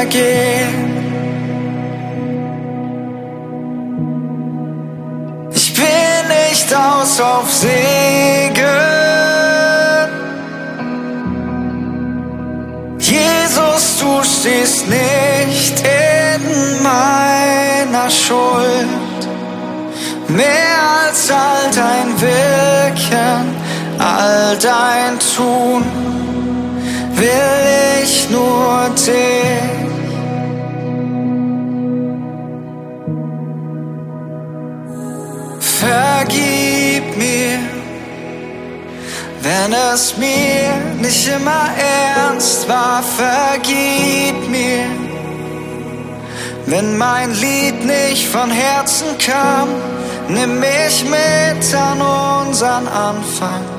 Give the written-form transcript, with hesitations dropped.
vergehen. Ich bin nicht aus auf Segen. Jesus, du stehst nicht in meiner Schuld. Mehr als all dein Wirken, all dein Tun, will ich nur dich. Vergib mir, wenn es mir nicht immer ernst war. Vergib mir, wenn mein Lied nicht von Herzen kam. Nimm mich mit an unseren Anfang.